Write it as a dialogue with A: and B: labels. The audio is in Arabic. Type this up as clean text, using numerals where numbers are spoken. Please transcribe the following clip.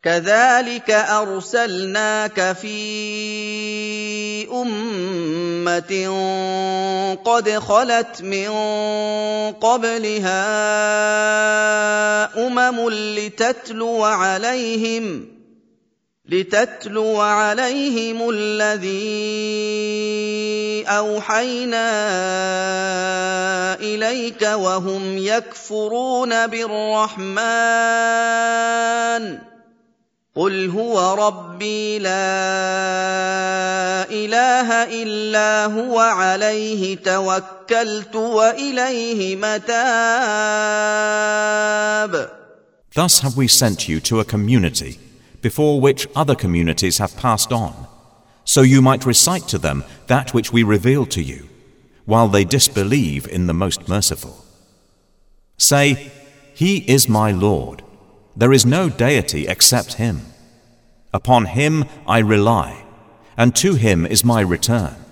A: كذلك أرسلناك في أمة قد خلت من قبلها لتتلو عليهم الذي أوحينا إليك وهم يكفرون بالرحمن قل هو ربي لا إله إلا هو عليه توكلت وإليه متاب.
B: Thus have we sent you to a community before which other communities have passed on, so you might recite to them that which we revealed to you, while they disbelieve in the Most Merciful. Say, He is my Lord. There is no deity except Him. Upon Him I rely, and to Him is my return.